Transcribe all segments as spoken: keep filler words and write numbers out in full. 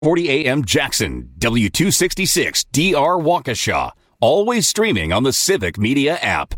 forty A M Jackson, W two sixty-six D R Waukesha. Always streaming on the Civic Media app.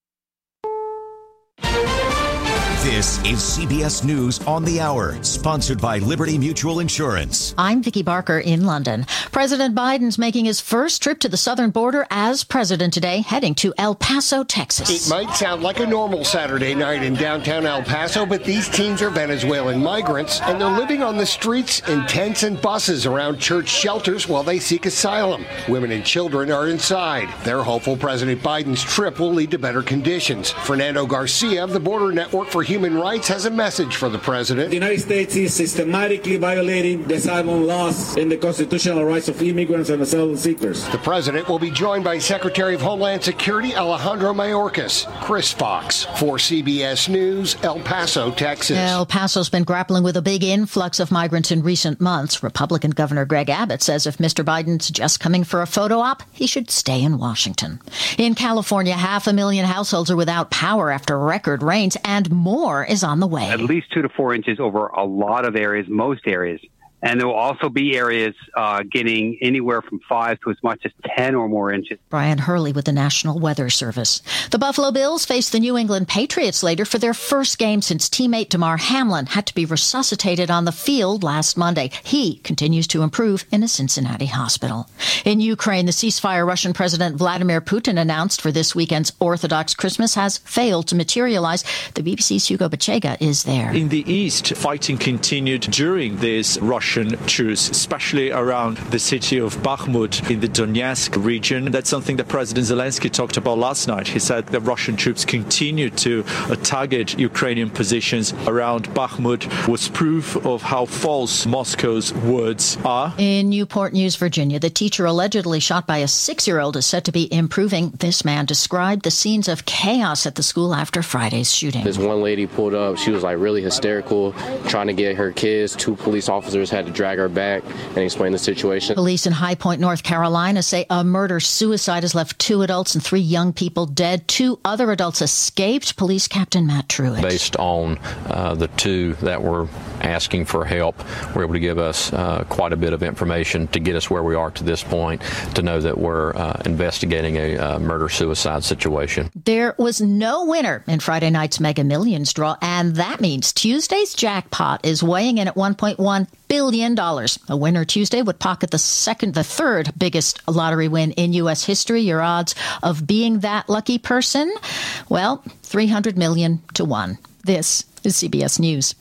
This is C B S News on the Hour, sponsored by Liberty Mutual Insurance. I'm Vicki Barker in London. President Biden's making his first trip to the southern border as president today, heading to El Paso, Texas. It might sound like a normal Saturday night in downtown El Paso, but these teens are Venezuelan migrants, and they're living on the streets in tents and buses around church shelters while they seek asylum. Women and children are inside. They're hopeful President Biden's trip will lead to better conditions. Fernando Garcia of the Border Network for Human Rights has a message for the president. The United States is systematically violating the asylum laws and the constitutional rights of immigrants and asylum seekers. The president will be joined by Secretary of Homeland Security Alejandro Mayorkas. Chris Fox for C B S News, El Paso, Texas. El Paso's been grappling with a big influx of migrants in recent months. Republican Governor Greg Abbott says if Mister Biden's just coming for a photo op, he should stay in Washington. In California, half a million households are without power after record rains, and more is on the way. At least two to four inches over a lot of areas, most areas. And there will also be areas uh, getting anywhere from five to as much as ten or more inches. Brian Hurley with the National Weather Service. The Buffalo Bills face the New England Patriots later for their first game since teammate Damar Hamlin had to be resuscitated on the field last Monday. He continues to improve in a Cincinnati hospital. In Ukraine, the ceasefire Russian President Vladimir Putin announced for this weekend's Orthodox Christmas has failed to materialize. The B B C's Hugo Bachega is there. In the east, fighting continued during this Russian truce, especially around the city of Bakhmut in the Donetsk region. That's something that President Zelensky talked about last night. He said that Russian troops continue to uh, target Ukrainian positions around Bakhmut, was proof of how false Moscow's words are. In Newport News, Virginia, the teacher allegedly shot by a six-year-old is said to be improving. This man described the scenes of chaos at the school after Friday's shooting. This one lady pulled up. She was like really hysterical, trying to get her kids. Two police officers had to drag her back and explain the situation. Police in High Point, North Carolina say a murder-suicide has left two adults and three young people dead. Two other adults escaped. Police Captain Matt Truitt. Based on uh, the two that were asking for help, were able to give us uh, quite a bit of information to get us where we are to this point, to know that we're uh, investigating a uh, murder-suicide situation. There was no winner in Friday night's Mega Millions draw, and that means Tuesday's jackpot is weighing in at one point one billion dollars. A winner Tuesday would pocket the second, the third biggest lottery win in U S history. Your odds of being that lucky person? Well, three hundred million to one. This is C B S News.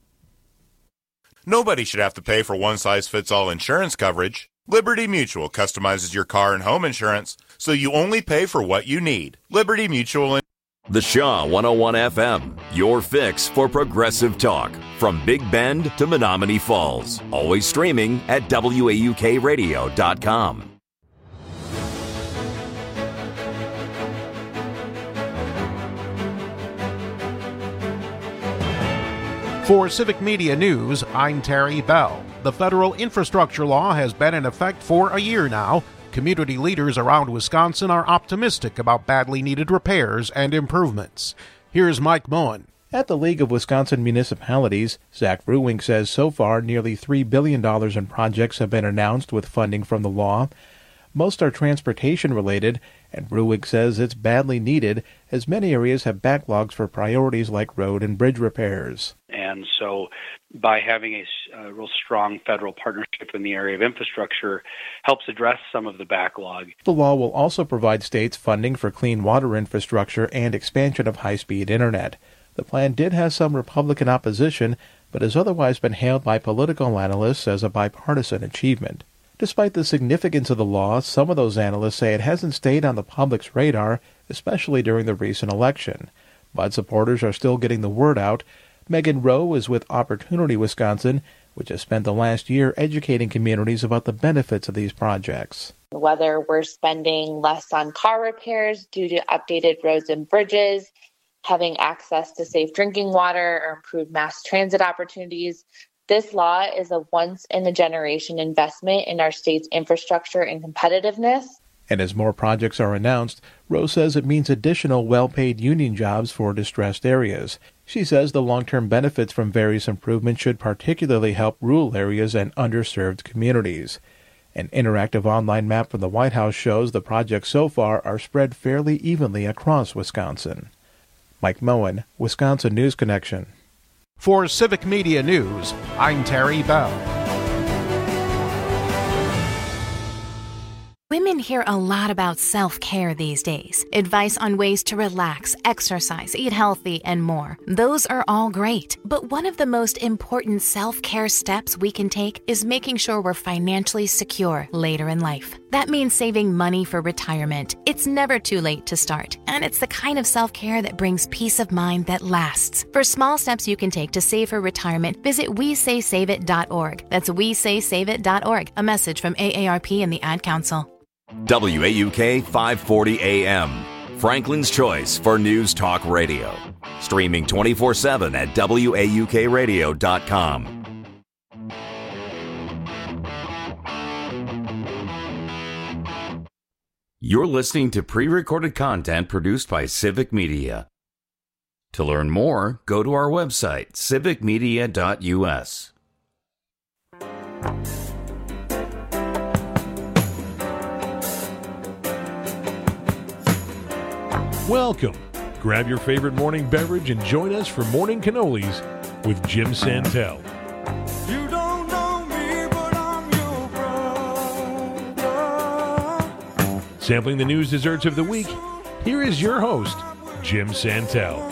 Nobody should have to pay for one-size-fits-all insurance coverage. Liberty Mutual customizes your car and home insurance, so you only pay for what you need. Liberty Mutual. The Shaw one oh one F M, your fix for progressive talk. From Big Bend to Menominee Falls. Always streaming at W A U K radio dot com. For Civic Media News, I'm Terry Bell. The federal infrastructure law has been in effect for a year now. Community leaders around Wisconsin are optimistic about badly needed repairs and improvements. Here's Mike Moen. At the League of Wisconsin Municipalities, Zach Ruwink says so far nearly three billion dollars in projects have been announced with funding from the law. Most are transportation-related, and Ruwink says it's badly needed as many areas have backlogs for priorities like road and bridge repairs. And so by having a, a real strong federal partnership in the area of infrastructure helps address some of the backlog. The law will also provide states funding for clean water infrastructure and expansion of high-speed internet. The plan did have some Republican opposition, but has otherwise been hailed by political analysts as a bipartisan achievement. Despite the significance of the law, some of those analysts say it hasn't stayed on the public's radar, especially during the recent election. But supporters are still getting the word out. Megan Rowe is with Opportunity Wisconsin, which has spent the last year educating communities about the benefits of these projects. Whether we're spending less on car repairs due to updated roads and bridges, having access to safe drinking water, or improved mass transit opportunities, this law is a once-in-a-generation investment in our state's infrastructure and competitiveness. And as more projects are announced, Rose says it means additional well-paid union jobs for distressed areas. She says the long-term benefits from various improvements should particularly help rural areas and underserved communities. An interactive online map from the White House shows the projects so far are spread fairly evenly across Wisconsin. Mike Moen, Wisconsin News Connection. For Civic Media News, I'm Terry Bell. Women hear a lot about self-care these days. Advice on ways to relax, exercise, eat healthy, and more. Those are all great. But one of the most important self-care steps we can take is making sure we're financially secure later in life. That means saving money for retirement. It's never too late to start. And it's the kind of self-care that brings peace of mind that lasts. For small steps you can take to save for retirement, visit we say save it dot org. That's we say save it dot org. A message from A A R P and the Ad Council. W A U K five forty A M, Franklin's choice for news talk radio. Streaming twenty-four seven at W A U K radio dot com. You're listening to pre-recorded content produced by Civic Media. To learn more, go to our website, civic media dot U S. Welcome. Grab your favorite morning beverage and join us for Morning Cannolis with Jim Santel. You don't know me, but I'm your brother. Sampling the news desserts of the week, here is your host, Jim Santel.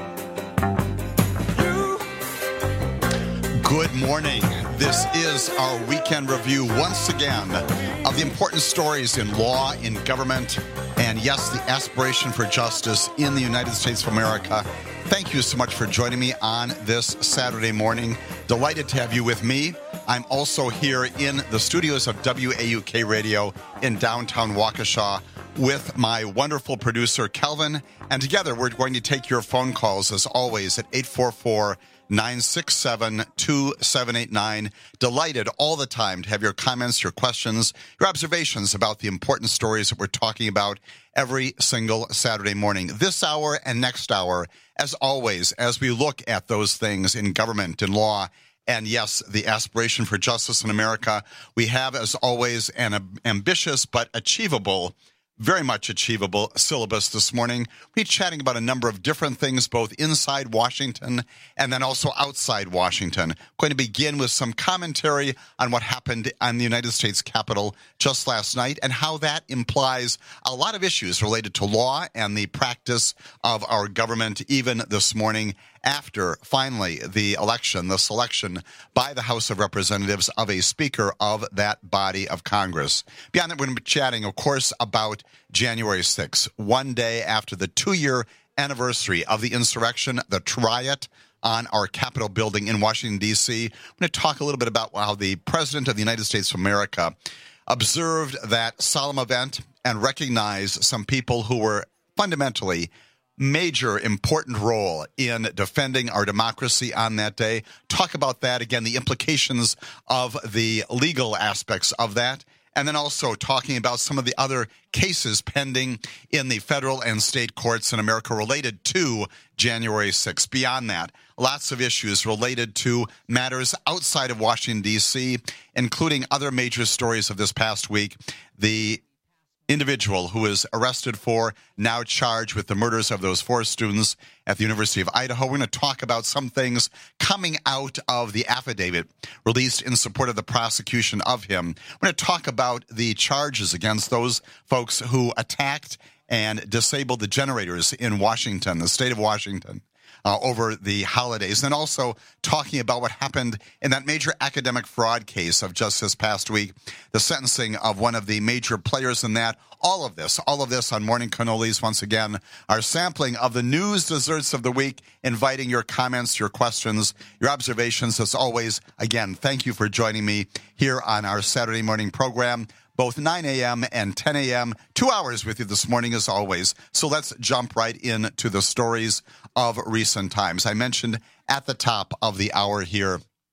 Good morning. This is our weekend review once again of the important stories in law, in government, and yes, the aspiration for justice in the United States of America. Thank you so much for joining me on this Saturday morning. Delighted to have you with me. I'm also here in the studios of W A U K Radio in downtown Waukesha with my wonderful producer, Kelvin. And together, we're going to take your phone calls, as always, at eight four four, nine six seven, two seven eight nine. Delighted all the time to have your comments, your questions, your observations about the important stories that we're talking about every single Saturday morning. This hour and next hour, as always, as we look at those things in government and law, and yes, the aspiration for justice in America, we have, as always, an ambitious but achievable Very much achievable syllabus this morning. We're chatting about a number of different things, both inside Washington and then also outside Washington. Going to begin with some commentary on what happened on the United States Capitol just last night and how that implies a lot of issues related to law and the practice of our government, even this morning, after, finally, the election, the selection by the House of Representatives of a Speaker of that body of Congress. Beyond that, we're going to be chatting, of course, about January sixth, one day after the two-year anniversary of the insurrection, the riot on our Capitol building in Washington, D C. I'm going to talk a little bit about how the President of the United States of America observed that solemn event and recognized some people who were fundamentally major important role in defending our democracy on that day. Talk about that, again, the implications of the legal aspects of that, and then also talking about some of the other cases pending in the federal and state courts in America related to January sixth. Beyond that, lots of issues related to matters outside of Washington, D C, including other major stories of this past week. The individual who was arrested for, now charged with the murders of those four students at the University of Idaho. We're going to talk about some things coming out of the affidavit released in support of the prosecution of him. We're going to talk about the charges against those folks who attacked and disabled the generators in Washington, the state of Washington, Uh, over the holidays, and also talking about what happened in that major academic fraud case of just this past week, the sentencing of one of the major players in that. All of this, all of this on Morning Cannolis, once again, our sampling of the news desserts of the week, inviting your comments, your questions, your observations. As always, again, thank you for joining me here on our Saturday morning program, both nine a.m. and ten a.m., two hours with you this morning as always. So let's jump right into the stories of recent times. I mentioned at the top of the hour here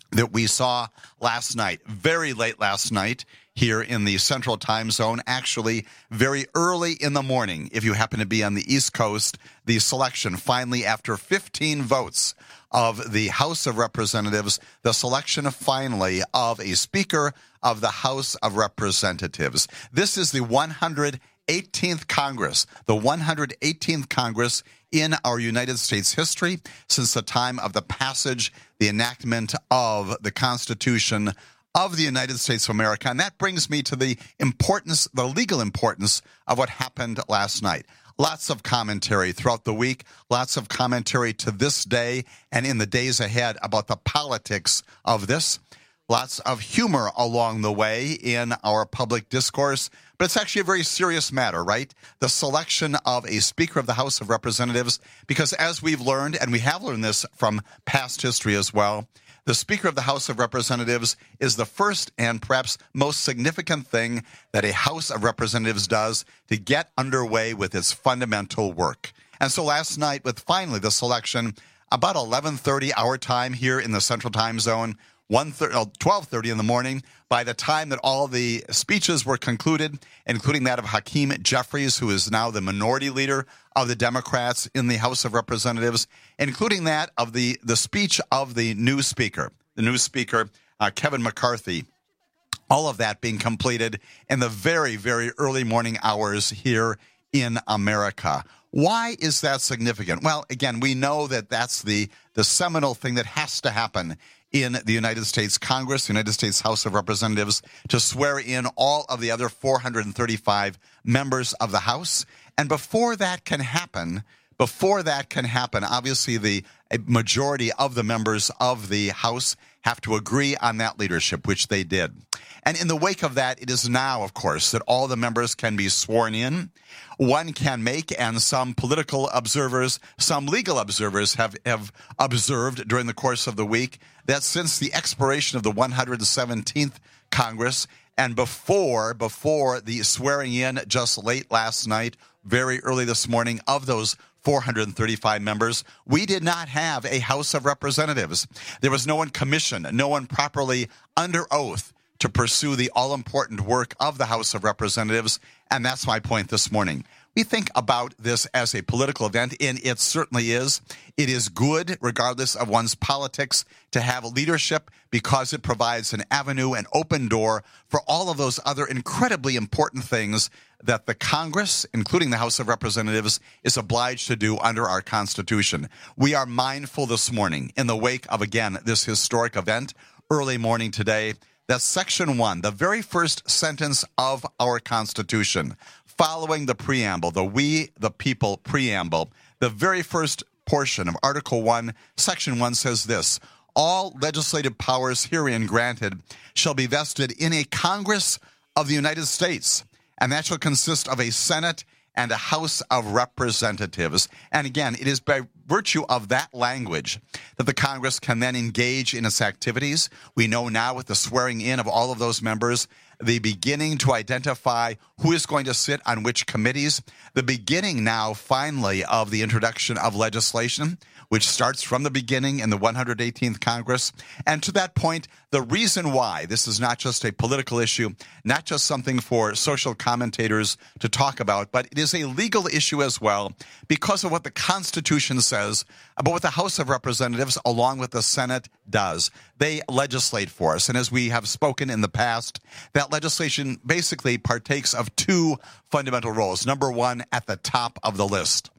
that we saw last night, very late last night here in the Central Time Zone, actually very early in the morning, if you happen to be on the East Coast, the selection finally, after fifteen votes of the House of Representatives, the selection finally of a Speaker of the House of Representatives. This is the one hundred eighteenth Congress, the one hundred eighteenth Congress in our United States history since the time of the passage, the enactment of the Constitution of the United States of America. And that brings me to the importance, the legal importance of what happened last night. Lots of commentary throughout the week, lots of commentary to this day and in the days ahead about the politics of this. Lots of humor along the way in our public discourse, but it's actually a very serious matter, right? The selection of a Speaker of the House of Representatives, because as we've learned, and we have learned this from past history as well, the Speaker of the House of Representatives is the first and perhaps most significant thing that a House of Representatives does to get underway with its fundamental work. And so last night, with finally the selection, about eleven thirty our time here in the Central Time Zone, twelve thirty in the morning, by the time that all the speeches were concluded, including that of Hakeem Jeffries, who is now the minority leader of the Democrats in the House of Representatives, including that of the, the speech of the new Speaker, the new Speaker, uh, Kevin McCarthy, all of that being completed in the very, very early morning hours here in America. Why is that significant? Well, again, we know that that's the, the seminal thing that has to happen in the United States Congress, the United States House of Representatives, to swear in all of the other four hundred thirty-five members of the House. And before that can happen, before that can happen, obviously the a majority of the members of the House have to agree on that leadership, which they did. And in the wake of that, it is now, of course, that all the members can be sworn in. One can make, and some political observers, some legal observers have, have observed during the course of the week, that since the expiration of the one hundred seventeenth Congress and before, before the swearing in just late last night, very early this morning, of those four hundred thirty-five members, we did not have a House of Representatives. There was no one commissioned, no one properly under oath to pursue the all-important work of the House of Representatives, and that's my point this morning. We think about this as a political event, and it certainly is. It is good, regardless of one's politics, to have leadership because it provides an avenue, an open door for all of those other incredibly important things that the Congress, including the House of Representatives, is obliged to do under our Constitution. We are mindful this morning, in the wake of, again, this historic event, early morning today, that Section one, the very first sentence of our Constitution, following the preamble, the We the People preamble, the very first portion of Article one, Section one says this: all legislative powers herein granted shall be vested in a Congress of the United States, and that shall consist of a Senate and a House of Representatives. And again, it is by virtue of that language that the Congress can then engage in its activities. We know now with the swearing in of all of those members, the beginning to identify who is going to sit on which committees, the beginning now finally of the introduction of legislation, which starts from the beginning in the one hundred eighteenth Congress. And to that point, the reason why this is not just a political issue, not just something for social commentators to talk about, but it is a legal issue as well because of what the Constitution says about what the House of Representatives, along with the Senate, does. They legislate for us. And as we have spoken in the past, that legislation basically partakes of two fundamental roles. Number one, at the top of the list,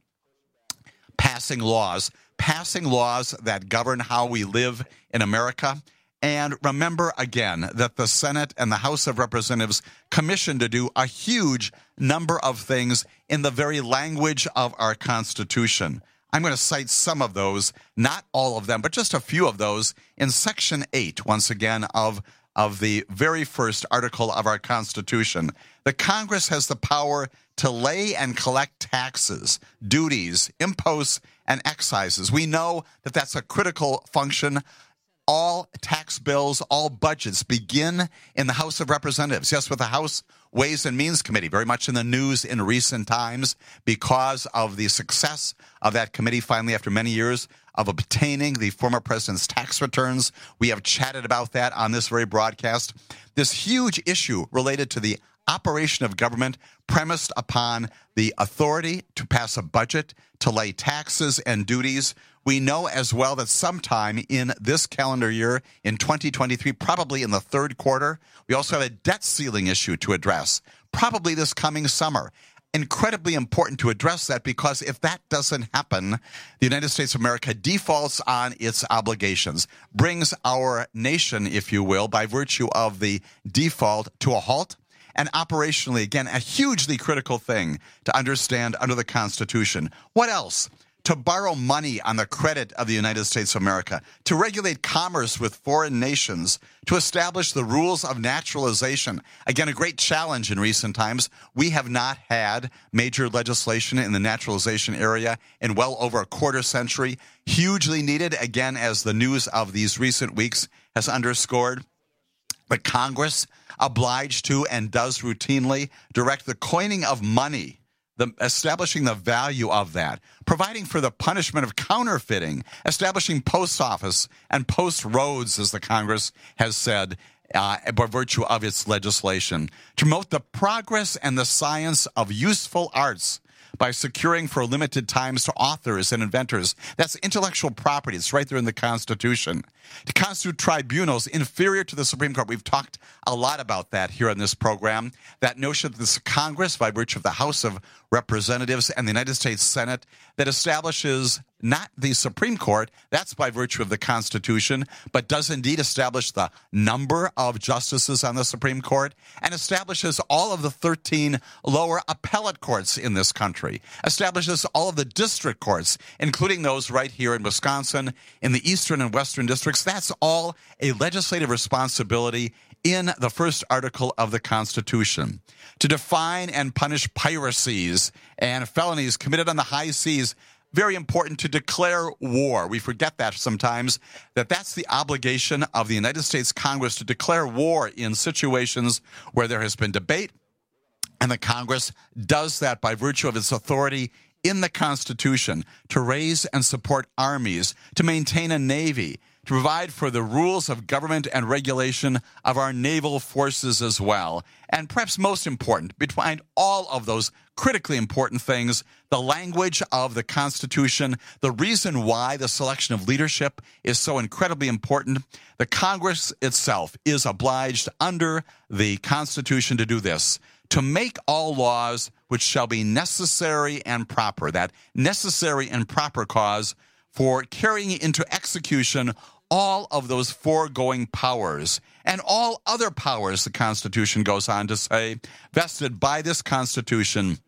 passing laws. Passing laws that govern how we live in America. And remember again that the Senate and the House of Representatives commissioned to do a huge number of things in the very language of our Constitution. I'm going to cite some of those, not all of them, but just a few of those in Section eight, once again, of, of the very first article of our Constitution. The Congress has the power to lay and collect taxes, duties, imposts, and excises. We know that that's a critical function. All tax bills, all budgets begin in the House of Representatives. Yes, with the House Ways and Means Committee, very much in the news in recent times because of the success of that committee finally after many years of obtaining the former president's tax returns. We have chatted about that on this very broadcast. This huge issue related to the operation of government premised upon the authority to pass a budget, to lay taxes and duties. We know as well that sometime in this calendar year, in twenty twenty-three, probably in the third quarter, we also have a debt ceiling issue to address, probably this coming summer. Incredibly important to address that, because if that doesn't happen, the United States of America defaults on its obligations, brings our nation, if you will, by virtue of the default to a halt. And operationally, again, a hugely critical thing to understand under the Constitution. What else? To borrow money on the credit of the United States of America, to regulate commerce with foreign nations, to establish the rules of naturalization. Again, a great challenge in recent times. We have not had major legislation in the naturalization area in well over a quarter century. Hugely needed, again, as the news of these recent weeks has underscored. The Congress obliged to and does routinely direct the coining of money, the establishing the value of that, providing for the punishment of counterfeiting, establishing post office and post roads, as the Congress has said, uh, by virtue of its legislation, to promote the progress and the science of useful arts by securing for limited times to authors and inventors. That's intellectual property. It's right there in the Constitution. To constitute tribunals inferior to the Supreme Court. We've talked a lot about that here on this program. That notion that this Congress, by virtue of the House of Representatives and the United States Senate, that establishes not the Supreme Court, that's by virtue of the Constitution, but does indeed establish the number of justices on the Supreme Court, and establishes all of the thirteen lower appellate courts in this country, establishes all of the district courts, including those right here in Wisconsin, in the eastern and western districts. That's all a legislative responsibility in the first article of the Constitution. To define and punish piracies and felonies committed on the high seas. Very important to declare war. We forget that sometimes, that that's the obligation of the United States Congress, to declare war in situations where there has been debate, and the Congress does that by virtue of its authority in the Constitution to raise and support armies, to maintain a navy, to provide for the rules of government and regulation of our naval forces as well. And perhaps most important, behind all of those critically important things, the language of the Constitution, the reason why the selection of leadership is so incredibly important. The Congress itself is obliged under the Constitution to do this, to make all laws which shall be necessary and proper, that necessary and proper cause for carrying into execution all of those foregoing powers and all other powers, the Constitution goes on to say, vested by this Constitution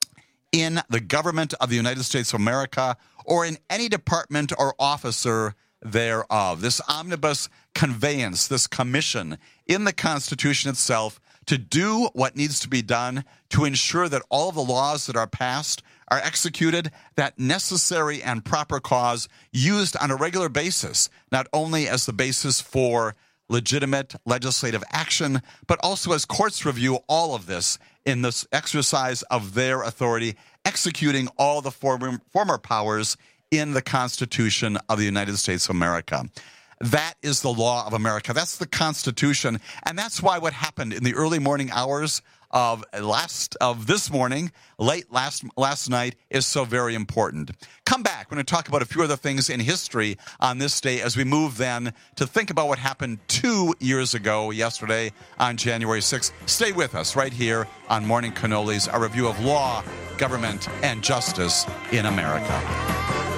in the government of the United States of America or in any department or officer thereof. This omnibus conveyance, this commission in the Constitution itself to do what needs to be done to ensure that all of the laws that are passed are executed, that necessary and proper cause used on a regular basis, not only as the basis for legitimate legislative action, but also as courts review all of this in this exercise of their authority, executing all the former, former powers in the Constitution of the United States of America. That is the law of America. That's the Constitution. And that's why what happened in the early morning hours of last of this morning, late last last night, is so very important. Come back. We're going to talk about a few other things in history on this day as we move then to think about what happened two years ago, yesterday, on January sixth. Stay with us right here on Morning Cannolis, a review of law, government, and justice in America.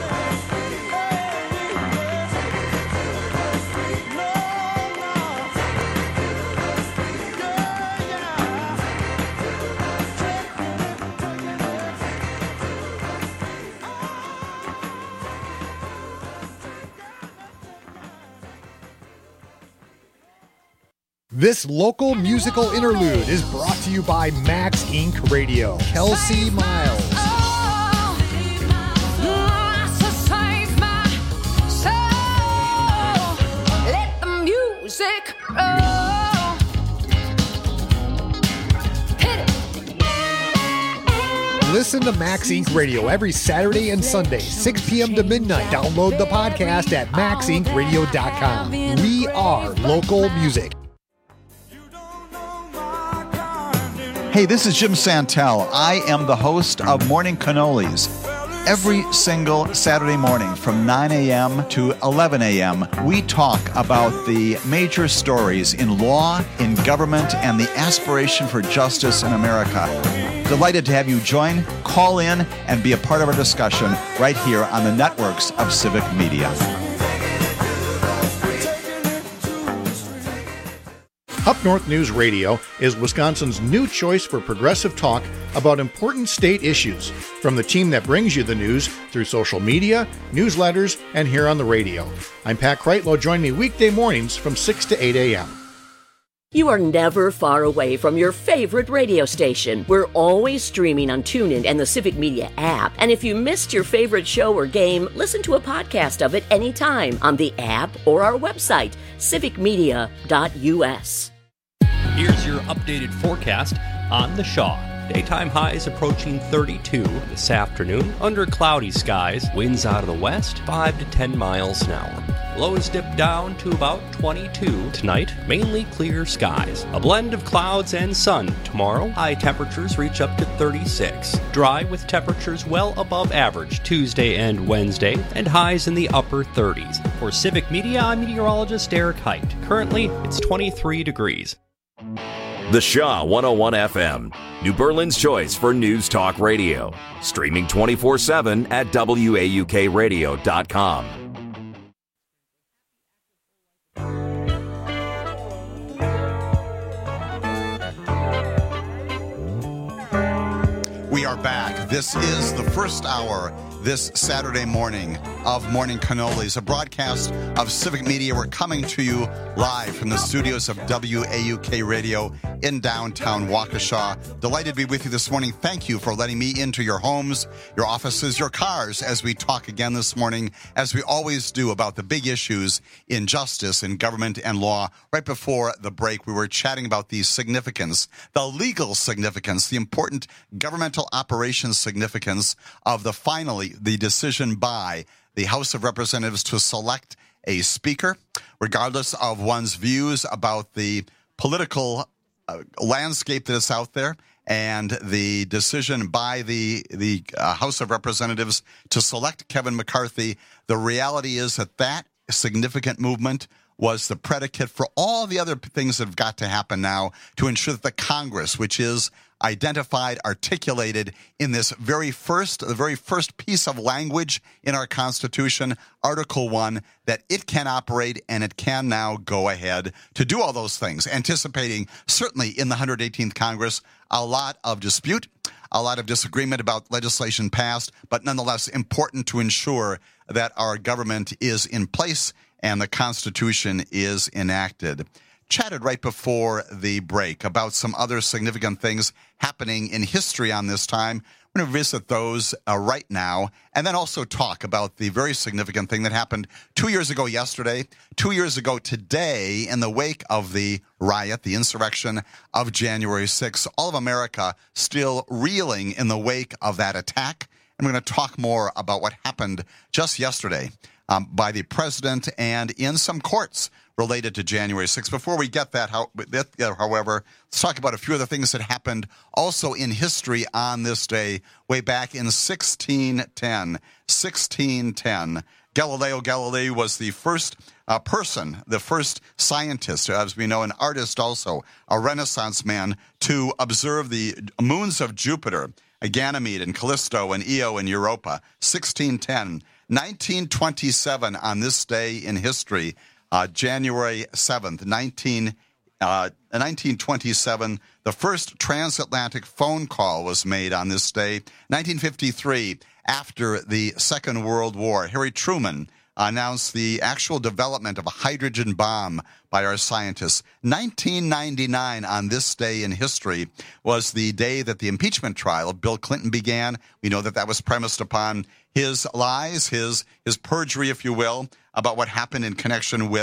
This local musical interlude is brought to you by Max Incorporated. Radio. Kelsey Miles. Let the music roll. Hit it. Listen to Max Incorporated Radio every Saturday and Sunday, six p.m. to midnight. Download the podcast at max inc radio dot com. We are local music. Hey, this is Jim Santel. I am the host of Morning Cannolis. Every single Saturday morning from nine a.m. to eleven a.m., we talk about the major stories in law, in government, and the aspiration for justice in America. Delighted to have you join, call in, and be a part of our discussion right here on the networks of Civic Media. Up North News Radio is Wisconsin's new choice for progressive talk about important state issues, from the team that brings you the news through social media, newsletters, and here on the radio. I'm Pat Kreitlow. Join me weekday mornings from six to eight a.m. You are never far away from your favorite radio station. We're always streaming on TuneIn and the Civic Media app. And if you missed your favorite show or game, listen to a podcast of it anytime on the app or our website, civic media dot u s. Here's your updated forecast on the Shaw. Daytime highs approaching thirty-two this afternoon under cloudy skies. Winds out of the west, five to ten miles an hour. Lows dip down to about twenty-two. Tonight, mainly clear skies. A blend of clouds and sun. Tomorrow, high temperatures reach up to thirty-six. Dry with temperatures well above average Tuesday and Wednesday, and highs in the upper thirties. For Civic Media, I'm meteorologist Eric Height. Currently, it's twenty-three degrees. The Shaw one oh one F M, New Berlin's choice for news talk radio. Streaming twenty-four seven at W A U K radio dot com. We are back. This is the first hour this Saturday morning of Morning Cannolis, a broadcast of Civic Media. We're coming to you live from the studios of W A U K Radio in downtown Waukesha. Delighted to be with you this morning. Thank you for letting me into your homes, your offices, your cars as we talk again this morning, as we always do, about the big issues in justice, in government, and law. Right before the break, we were chatting about the significance, the legal significance, the important governmental operations significance of the finally the decision by the House of Representatives to select a speaker, regardless of one's views about the political uh, landscape that is out there, and the decision by the the uh, House of Representatives to select Kevin McCarthy. The reality is that that significant movement was the predicate for all the other things that have got to happen now to ensure that the Congress, which is identified, articulated in this very first, the very first piece of language in our Constitution, Article one, that it can operate and it can now go ahead to do all those things, anticipating certainly in the one hundred eighteenth Congress a lot of dispute, a lot of disagreement about legislation passed, but nonetheless important to ensure that our government is in place and the Constitution is enacted. Chatted right before the break about some other significant things happening in history on this time. We're going to visit those uh, right now, and then also talk about the very significant thing that happened two years ago yesterday, two years ago today, in the wake of the riot, the insurrection of January sixth. All of America still reeling in the wake of that attack. And we're going to talk more about what happened just yesterday um, by the president and in some courts related to January sixth. Before we get that, however, let's talk about a few other things that happened also in history on this day, way back in sixteen ten. sixteen ten. Galileo Galilei was the first uh, person, the first scientist, as we know, an artist also, a Renaissance man, to observe the moons of Jupiter, Ganymede and Callisto and Io and Europa. sixteen ten. nineteen twenty-seven, on this day in history, Uh, January seventh, nineteen, uh, nineteen twenty-seven, the first transatlantic phone call was made on this day. nineteen fifty-three, after the Second World War, Harry Truman announced the actual development of a hydrogen bomb by our scientists. nineteen ninety-nine, on this day in history, was the day that the impeachment trial of Bill Clinton began. We know that that was premised upon his lies, his his perjury, if you will, about what happened in connection with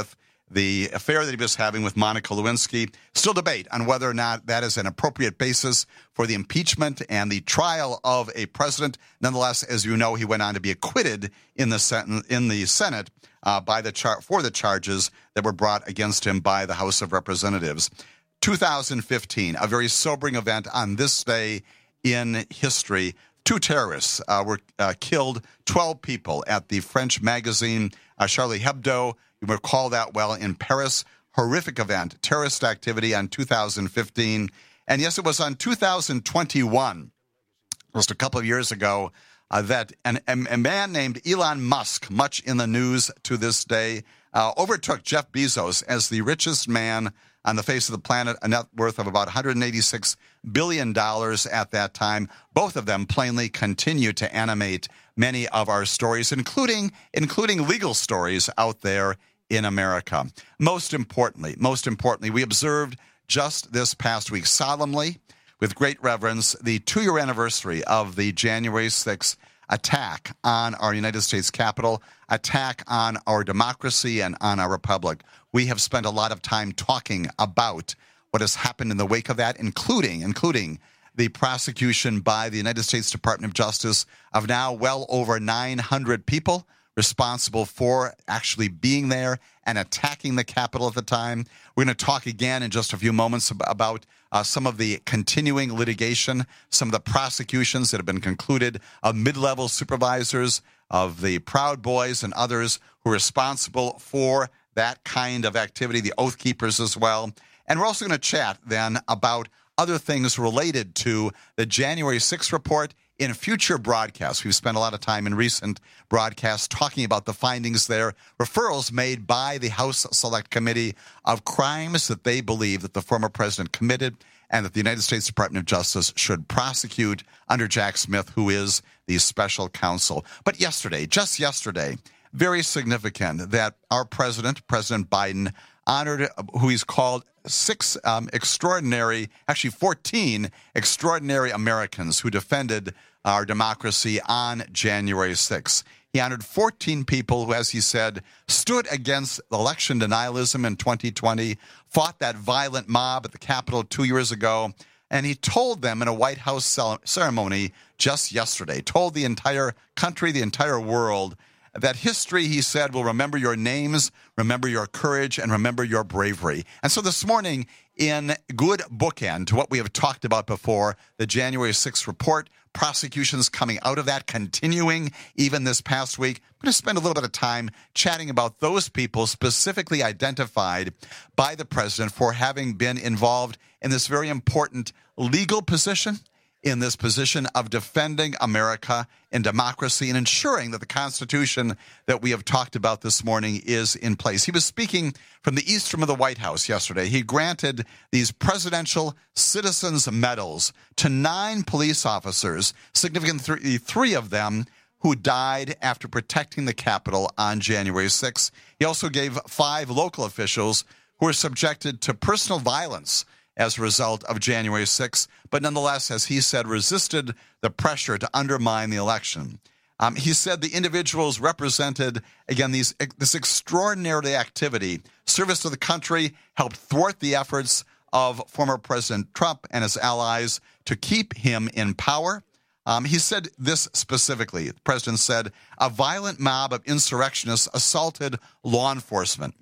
the affair that he was having with Monica Lewinsky. Still debate on whether or not that is an appropriate basis for the impeachment and the trial of a president. Nonetheless, as you know, he went on to be acquitted in the Senate, in the Senate uh, by the char- for the charges that were brought against him by the House of Representatives. two thousand fifteen, a very sobering event on this day in history. Two terrorists uh, were uh, killed, twelve people at the French magazine uh, Charlie Hebdo. You recall that well, in Paris. Horrific event, terrorist activity on two thousand fifteen. And yes, it was on two thousand twenty-one, just a couple of years ago, uh, that an, a, a man named Elon Musk, much in the news to this day, uh, overtook Jeff Bezos as the richest man on the face of the planet, a net worth of about one hundred eighty-six billion dollars at that time. Both of them plainly continue to animate many of our stories, including including legal stories out there in America. Most importantly, most importantly, we observed just this past week solemnly, with great reverence, the two-year anniversary of the January sixth attack on our United States Capitol, attack on our democracy and on our republic. We have spent a lot of time talking about what has happened in the wake of that, including including the prosecution by the United States Department of Justice of now well over nine hundred people responsible for actually being there and attacking the Capitol at the time. We're going to talk again in just a few moments about uh, some of the continuing litigation, some of the prosecutions that have been concluded of mid-level supervisors, of the Proud Boys and others who are responsible for that kind of activity, the Oath Keepers as well. And we're also going to chat then about other things related to the January sixth report in future broadcasts. We've spent a lot of time in recent broadcasts talking about the findings there, referrals made by the House Select Committee of crimes that they believe that the former president committed and that the United States Department of Justice should prosecute under Jack Smith, who is the special counsel. But yesterday, just yesterday, very significant that our president, President Biden, honored who he's called six um, extraordinary, actually fourteen extraordinary Americans who defended our democracy on January sixth. He honored fourteen people who, as he said, stood against election denialism in twenty twenty, fought that violent mob at the Capitol two years ago, and he told them in a White House ceremony just yesterday, told the entire country, the entire world, that history, he said, will remember your names, remember your courage, and remember your bravery. And so this morning, in good bookend to what we have talked about before, the January sixth report, prosecutions coming out of that, continuing even this past week, I'm going to spend a little bit of time chatting about those people specifically identified by the president for having been involved in this very important legal position, in this position of defending America and democracy and ensuring that the Constitution that we have talked about this morning is in place. He was speaking from the east room of the White House yesterday. He granted these presidential citizens medals to nine police officers, significant th- three of them who died after protecting the Capitol on January sixth. He also gave five local officials who were subjected to personal violence as a result of January sixth, but nonetheless, as he said, resisted the pressure to undermine the election. Um, he said the individuals represented, again, these this extraordinary activity, service to the country, helped thwart the efforts of former President Trump and his allies to keep him in power. Um, he said this specifically. The president said, a violent mob of insurrectionists assaulted law enforcement,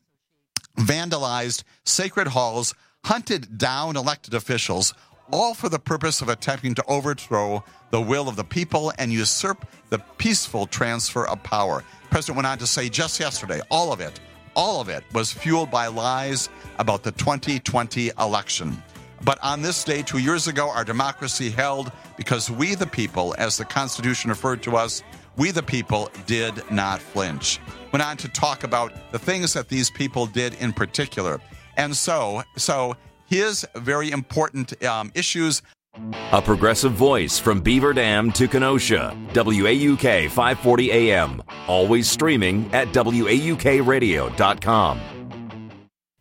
vandalized sacred halls, hunted down elected officials, all for the purpose of attempting to overthrow the will of the people and usurp the peaceful transfer of power. The president went on to say just yesterday, all of it, all of it was fueled by lies about the twenty twenty election. But on this day, two years ago, our democracy held because we the people, as the Constitution referred to us, we the people did not flinch. Went on to talk about the things that these people did in particular. And so, so his very important um, issues. A progressive voice from Beaver Dam to Kenosha. W A U K five forty A M. Always streaming at W A U K radio dot com.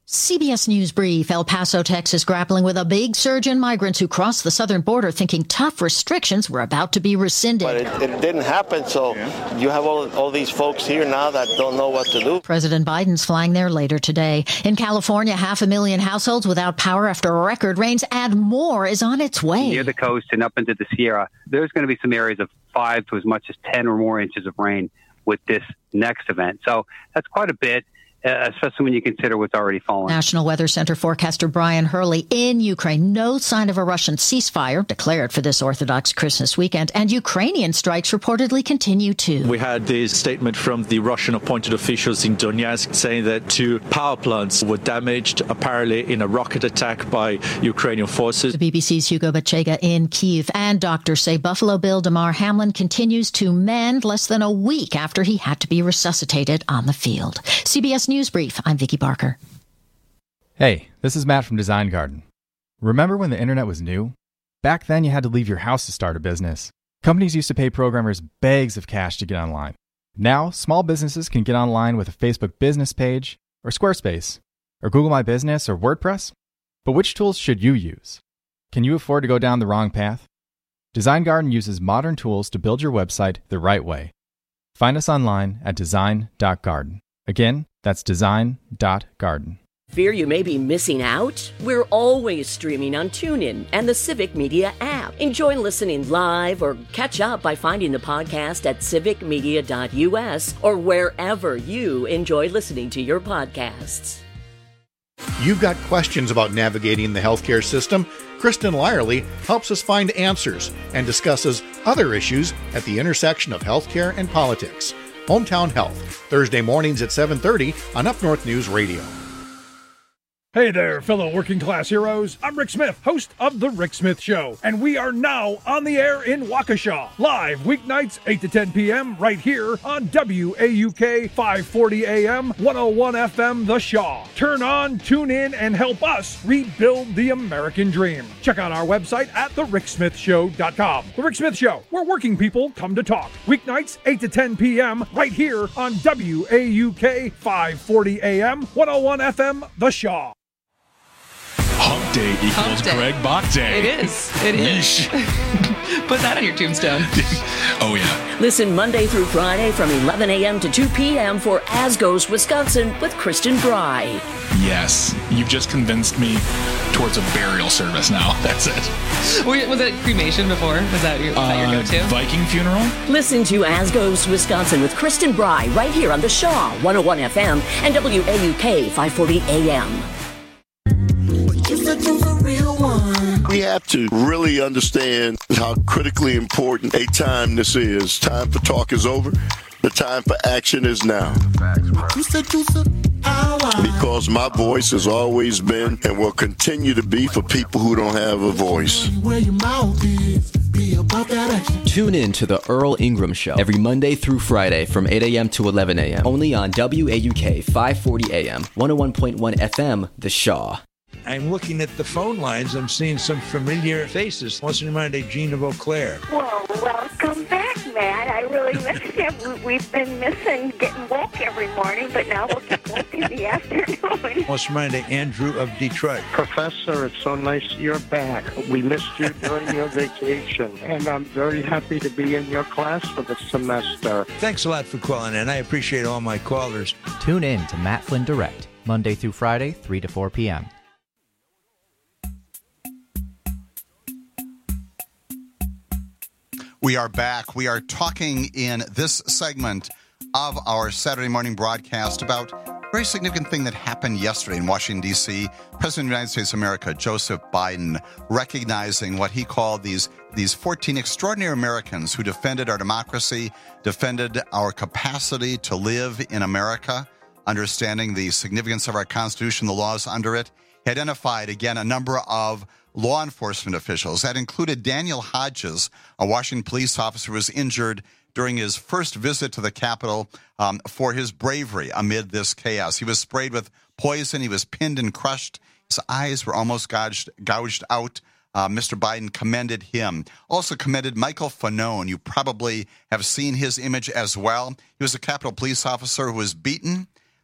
C B S News Brief. El Paso, Texas, grappling with a big surge in migrants who crossed the southern border thinking tough restrictions were about to be rescinded. But it, it didn't happen, so you have all, all these folks here now that don't know what to do. President Biden's flying there later today. In California, half a million households without power after record rains, and more is on its way. Near the coast and up into the Sierra, there's going to be some areas of five to as much as ten or more inches of rain with this next event. So that's quite a bit. Uh, especially when you consider what's already fallen. National Weather Center forecaster Brian Hurley in Ukraine. No sign of a Russian ceasefire declared for this Orthodox Christmas weekend, and Ukrainian strikes reportedly continue too. We had this statement from the Russian appointed officials in Donetsk saying that two power plants were damaged, apparently in a rocket attack by Ukrainian forces. The B B C's Hugo Bachega in Kyiv, and doctors say Buffalo Bill Damar Hamlin continues to mend less than a week after he had to be resuscitated on the field. C B S News Brief. I'm Vicki Barker. Hey, this is Matt from Design Garden. Remember when the internet was new? Back then you had to leave your house to start a business. Companies used to pay programmers bags of cash to get online. Now, small businesses can get online with a Facebook business page, or Squarespace, or Google My Business, or WordPress. But which tools should you use? Can you afford to go down the wrong path? Design Garden uses modern tools to build your website the right way. Find us online at design dot garden. Again, that's design dot garden. Fear you may be missing out? We're always streaming on TuneIn and the Civic Media app. Enjoy listening live or catch up by finding the podcast at civic media dot u s or wherever you enjoy listening to your podcasts. You've got questions about navigating the healthcare system? Kristen Lyerly helps us find answers and discusses other issues at the intersection of healthcare and politics. Hometown Health, Thursday mornings at seven thirty on Up North News Radio. Hey there, fellow working class heroes. I'm Rick Smith, host of The Rick Smith Show, and we are now on the air in Waukesha, live weeknights eight to ten p.m. right here on W A U K five forty A M, one oh one F M The Shaw. Turn on, tune in, and help us rebuild the American dream. Check out our website at the rick smith show dot com. The Rick Smith Show, where working people come to talk. Weeknights eight to ten p.m. right here on W A U K five forty A M, one oh one F M The Shaw. Hump Day equals Hump day. Greg Bach Day. It is. It is. Put that on your tombstone. Oh, yeah. Listen Monday through Friday from eleven a.m. to two p.m. for Asgos, Wisconsin with Kristen Bry. Yes. You've just convinced me towards a burial service now. That's it. Was it cremation before? Was that your, was uh, that your go-to? Viking funeral? Listen to Asgos, Wisconsin with Kristen Bry right here on The Shaw, one oh one F M and W A U K five forty A M. We have to really understand how critically important a time this is. Time for talk is over. The time for action is now. Because my voice has always been and will continue to be for people who don't have a voice. Tune in to the Earl Ingram Show every Monday through Friday from eight a.m. to eleven a.m. Only on W A U K five forty A M, one oh one point one F M, The Shaw. I'm looking at the phone lines. I'm seeing some familiar faces. What's in mind of Gene of Eau Claire? Well, welcome back, Matt. I really miss you. We've been missing getting woke every morning, but now we'll get woke in the afternoon. What's in mind of Andrew of Detroit? Professor, it's so nice you're back. We missed you during your vacation, and I'm very happy to be in your class for the semester. Thanks a lot for calling in. I appreciate all my callers. Tune in to Matt Flynn Direct, Monday through Friday, three to four p.m. We are back. We are talking in this segment of our Saturday morning broadcast about a very significant thing that happened yesterday in Washington, D C President of the United States of America, Joseph Biden, recognizing what he called these, these fourteen extraordinary Americans who defended our democracy, defended our capacity to live in America, understanding the significance of our Constitution, the laws under it. He identified, again, a number of law enforcement officials. That included Daniel Hodges, a Washington police officer who was injured during his first visit to the Capitol um, for his bravery amid this chaos. He was sprayed with poison. He was pinned and crushed. His eyes were almost gouged, gouged out. Uh, Mister Biden commended him. Also commended Michael Fanone. You probably have seen his image as well. He was a Capitol police officer who was beaten,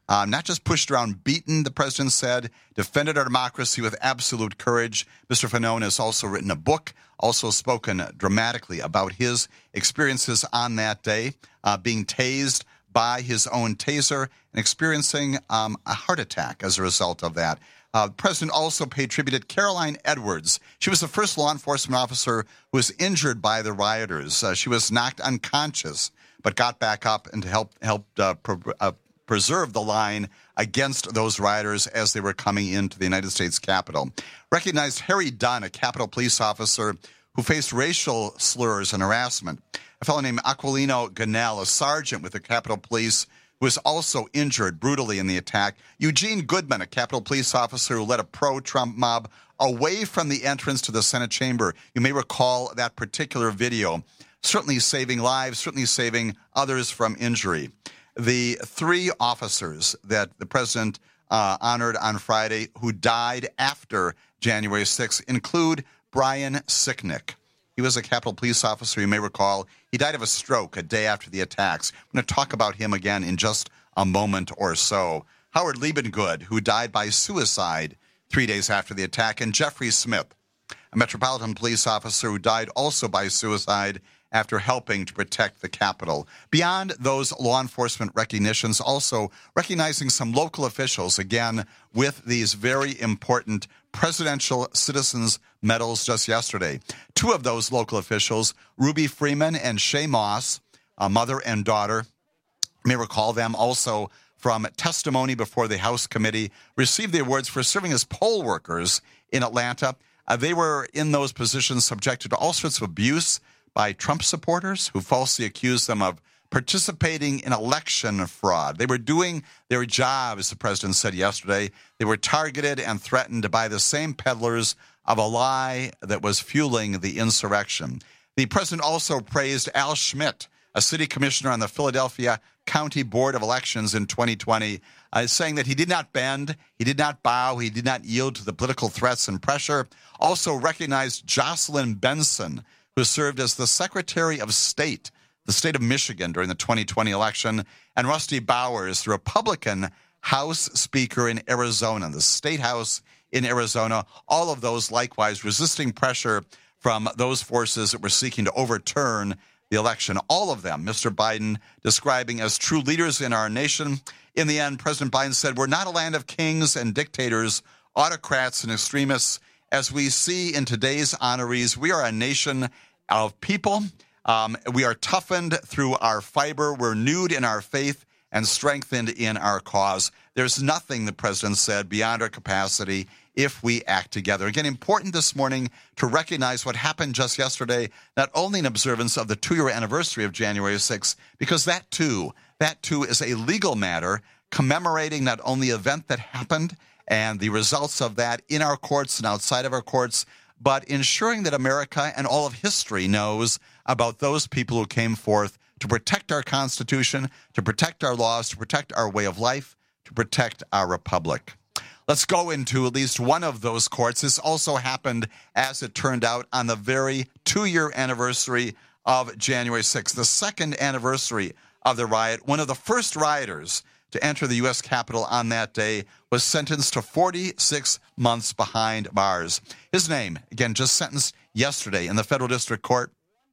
Um, not just pushed around, beaten, the president said, defended our democracy with absolute courage. Mister Fanone has also written a book, also spoken dramatically about his experiences on that day, uh, being tased by his own taser and experiencing um, a heart attack as a result of that. Uh, the president also paid tribute to Caroline Edwards. She was the first law enforcement officer who was injured by the rioters. Uh, she was knocked unconscious, but got back up and helped helped uh, pro- uh, preserve the line against those rioters as they were coming into the United States Capitol. Recognized Harry Dunn, a Capitol police officer who faced racial slurs and harassment. A fellow named Aquilino Ganell, a sergeant with the Capitol Police, who was also injured brutally in the attack. Eugene Goodman, a Capitol Police officer who led a pro-Trump mob away from the entrance to the Senate chamber. You may recall that particular video. Certainly saving lives, certainly saving others from injury. The three officers that the president uh, honored on Friday who died after January sixth include Brian Sicknick. He was a Capitol Police officer, you may recall. He died of a stroke a day after the attacks. I'm going to talk about him again in just a moment or so. Howard Liebengood, who died by suicide three days after the attack, and Jeffrey Smith, a Metropolitan Police officer who died also by suicide after helping to protect the Capitol. Beyond those law enforcement recognitions, also recognizing some local officials, again, with these very important Presidential Citizens Medals just yesterday. Two of those local officials, Ruby Freeman and Shay Moss, a mother and daughter, you may recall them also from testimony before the House Committee, received the awards for serving as poll workers in Atlanta. Uh, they were in those positions subjected to all sorts of abuse by Trump supporters who falsely accused them of participating in election fraud. They were doing their jobs, the president said yesterday. They were targeted and threatened by the same peddlers of a lie that was fueling the insurrection. The president also praised Al Schmidt, a city commissioner on the Philadelphia County Board of Elections in twenty twenty, uh, saying that he did not bend, he did not bow, he did not yield to the political threats and pressure. Also recognized Jocelyn Benson, who served as the Secretary of State, the state of Michigan during the twenty twenty election, and Rusty Bowers, the Republican House Speaker in Arizona, the State House in Arizona, all of those likewise resisting pressure from those forces that were seeking to overturn the election. All of them, Mister Biden describing as true leaders in our nation. In the end, President Biden said, we're not a land of kings and dictators, autocrats and extremists. As we see in today's honorees, we are a nation of people. Um, we are toughened through our fiber. We're renewed in our faith and strengthened in our cause. There's nothing, the president said, beyond our capacity if we act together. Again, important this morning to recognize what happened just yesterday, not only in observance of the two-year anniversary of January sixth, because that too, that too is a legal matter commemorating not only the event that happened and the results of that in our courts and outside of our courts, but ensuring that America and all of history knows about those people who came forth to protect our Constitution, to protect our laws, to protect our way of life, to protect our republic. Let's go into at least one of those courts. This also happened, as it turned out, on the very two-year anniversary of January sixth, the second anniversary of the riot. One of the first rioters to enter the U S Capitol on that day was sentenced to forty-six months behind bars. His name, again, just sentenced yesterday in the federal district court.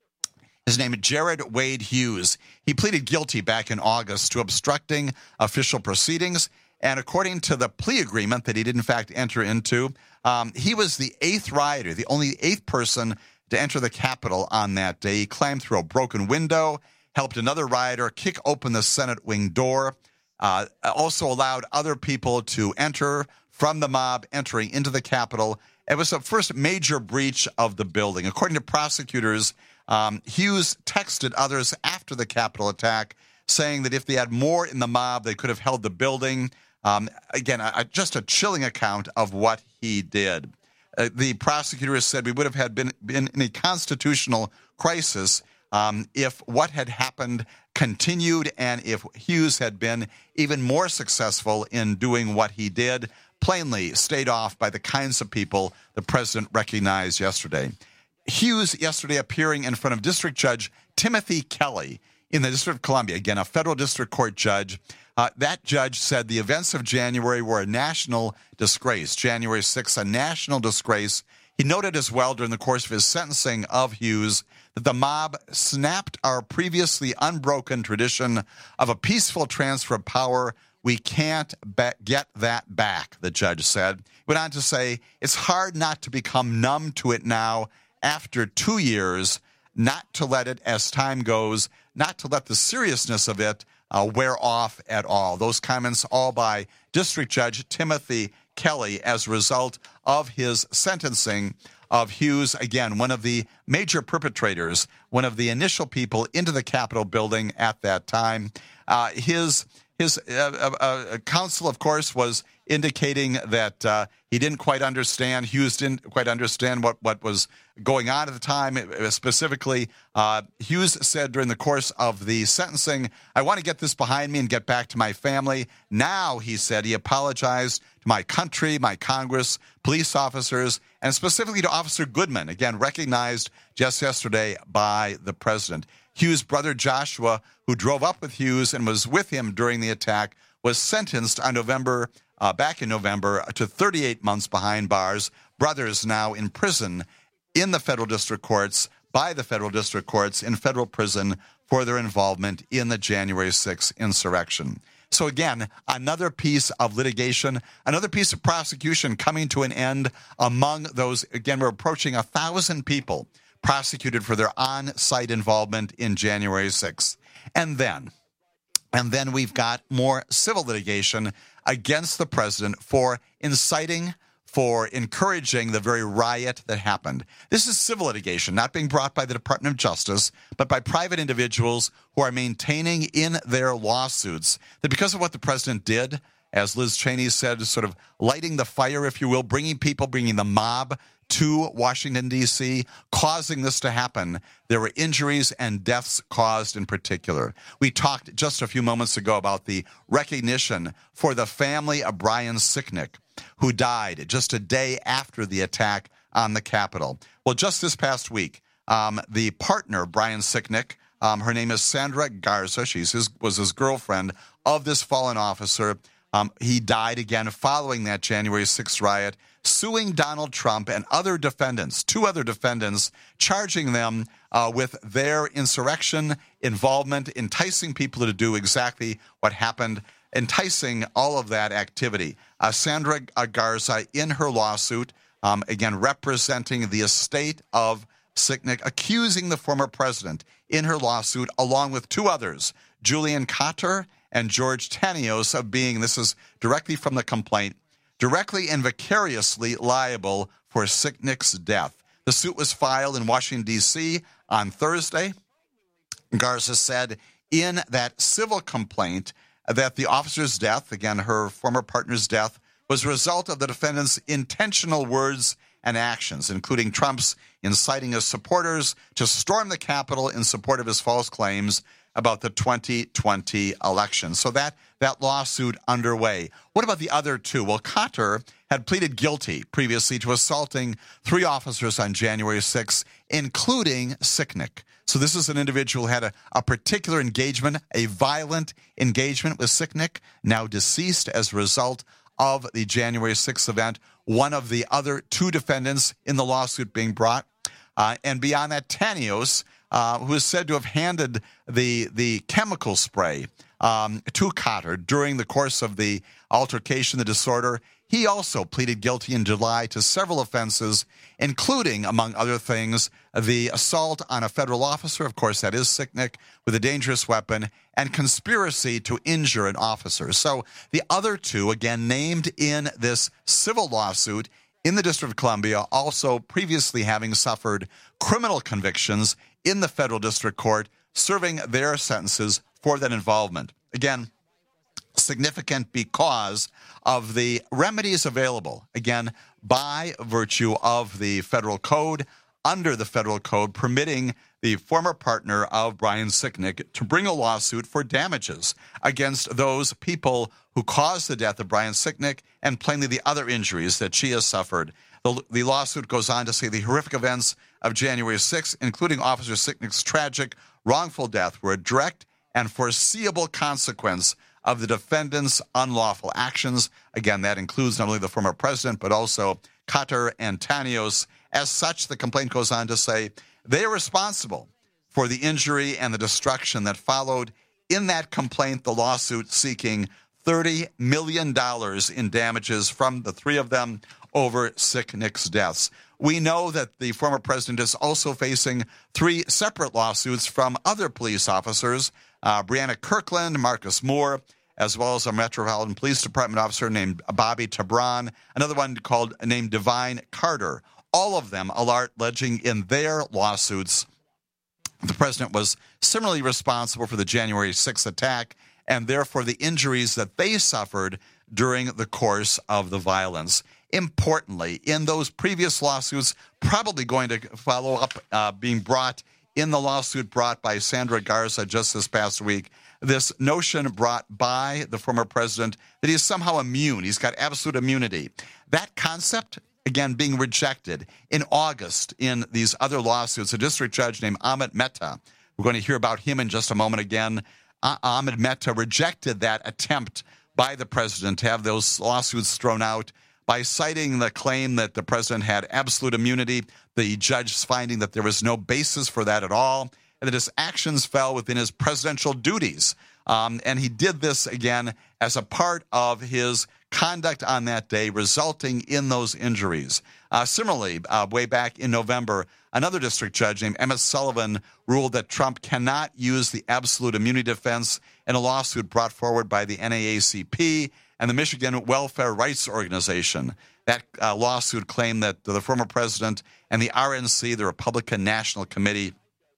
His name is Jared Wade Hughes. He pleaded guilty back in August to obstructing official proceedings. And according to the plea agreement that he did, in fact, enter into, um, he was the eighth rioter, the only eighth person to enter the Capitol on that day. He climbed through a broken window, helped another rioter kick open the Senate wing door, uh, also allowed other people to enter from the mob entering into the Capitol. It was the first major breach of the building. According to prosecutors, um, Hughes texted others after the Capitol attack, saying that if they had more in the mob, they could have held the building. Um, again, a, just a chilling account of what he did. Uh, the prosecutors said we would have had been, been in a constitutional crisis um, if what had happened continued and if Hughes had been even more successful in doing what he did, plainly stayed off by the kinds of people the president recognized yesterday. Hughes yesterday appearing in front of District Judge Timothy Kelly in the District of Columbia, again, a federal district court judge, Uh, that judge said the events of January were a national disgrace. January sixth, a national disgrace. He noted as well during the course of his sentencing of Hughes that the mob snapped our previously unbroken tradition of a peaceful transfer of power. We can't be- get that back, the judge said. He went on to say, it's hard not to become numb to it now after two years, not to let it, as time goes, not to let the seriousness of it uh, wear off at all. Those comments all by District Judge Timothy Kelly as a result of his sentencing of Hughes, again, one of the major perpetrators, one of the initial people into the Capitol building at that time. Uh, his his uh, uh, counsel, of course, was indicating that uh, he didn't quite understand, Hughes didn't quite understand what, what was going on at the time. Specifically, uh, Hughes said during the course of the sentencing, I want to get this behind me and get back to my family. Now, he said, he apologized to my country, my Congress, police officers, and specifically to Officer Goodman, again, recognized just yesterday by the president. Hughes' brother Joshua, who drove up with Hughes and was with him during the attack, was sentenced on November, uh, back in November, to thirty-eight months behind bars. Brothers now in prison in the federal district courts, by the federal district courts in federal prison for their involvement in the January sixth insurrection. So again, another piece of litigation, another piece of prosecution coming to an end among those. Again, we're approaching a thousand people prosecuted for their on-site involvement in January sixth. And then, and then we've got more civil litigation against the president for inciting, for encouraging the very riot that happened. This is civil litigation, not being brought by the Department of Justice, but by private individuals who are maintaining in their lawsuits that because of what the president did, as Liz Cheney said, sort of lighting the fire, if you will, bringing people, bringing the mob to Washington, D C, causing this to happen. There were injuries and deaths caused in particular. We talked just a few moments ago about the recognition for the family of Brian Sicknick, who died just a day after the attack on the Capitol. Well, just this past week, um, the partner, Brian Sicknick, um, her name is Sandra Garza, she was his girlfriend of this fallen officer. Um, he died again following that January sixth riot, suing Donald Trump and other defendants, two other defendants, charging them uh, with their insurrection involvement, enticing people to do exactly what happened, enticing all of that activity. Uh, Sandra Garza, in her lawsuit, um, again, representing the estate of Sicknick, accusing the former president in her lawsuit, along with two others, Julian Cotter and George Tanios, of being, this is directly from the complaint, directly and vicariously liable for Sicknick's death. The suit was filed in Washington, D C on Thursday. Garza said in that civil complaint that the officer's death, again, her former partner's death, was a result of the defendant's intentional words and actions, including Trump's inciting his supporters to storm the Capitol in support of his false claims about the twenty twenty election. So that, that lawsuit underway. What about the other two? Well, Cotter had pleaded guilty previously to assaulting three officers on January sixth, including Sicknick. So this is an individual who had a, a particular engagement, a violent engagement with Sicknick, now deceased as a result of the January sixth event. One of the other two defendants in the lawsuit being brought. Uh, and beyond that, Tanios, uh, who is said to have handed the, the chemical spray um, to Cotter during the course of the altercation, the disorder. He also pleaded guilty in July to several offenses, including, among other things, the assault on a federal officer, of course, that is Sicknick, with a dangerous weapon, and conspiracy to injure an officer. So the other two, again, named in this civil lawsuit in the District of Columbia, also previously having suffered criminal convictions in the federal district court, serving their sentences for that involvement. Again, significant because of the remedies available, again, by virtue of the federal code, under the federal code, permitting the former partner of Brian Sicknick to bring a lawsuit for damages against those people who caused the death of Brian Sicknick and plainly the other injuries that she has suffered. The, the lawsuit goes on to say the horrific events of January sixth, including Officer Sicknick's tragic, wrongful death, were a direct and foreseeable consequence of the defendant's unlawful actions. Again, that includes not only the former president, but also Qatar and Tanios. As such, the complaint goes on to say they are responsible for the injury and the destruction that followed. In that complaint, the lawsuit seeking thirty million dollars in damages from the three of them over Sick Nick's deaths. We know that the former president is also facing three separate lawsuits from other police officers, uh, Brianna Kirkland, Marcus Moore, as well as a Metropolitan Police Department officer named Bobby Tabron, another one called named Divine Carter. All of them alleging in their lawsuits the president was similarly responsible for the January sixth attack and therefore the injuries that they suffered during the course of the violence. Importantly, in those previous lawsuits, probably going to follow up uh, being brought in the lawsuit brought by Sandra Garza just this past week, this notion brought by the former president that he's somehow immune. He's got absolute immunity. That concept, again, being rejected in August in these other lawsuits. A district judge named Ahmed Mehta, we're going to hear about him in just a moment again. Uh, Ahmed Mehta rejected that attempt by the president to have those lawsuits thrown out by citing the claim that the president had absolute immunity, the judge finding that there was no basis for that at all, and that his actions fell within his presidential duties. Um, and he did this, again, as a part of his conduct on that day, resulting in those injuries. Uh, similarly, uh, way back in November, another district judge named Emmett Sullivan ruled that Trump cannot use the absolute immunity defense in a lawsuit brought forward by the N double A C P and the Michigan Welfare Rights Organization. That uh, lawsuit claimed that the former president and the R N C, the Republican National Committee,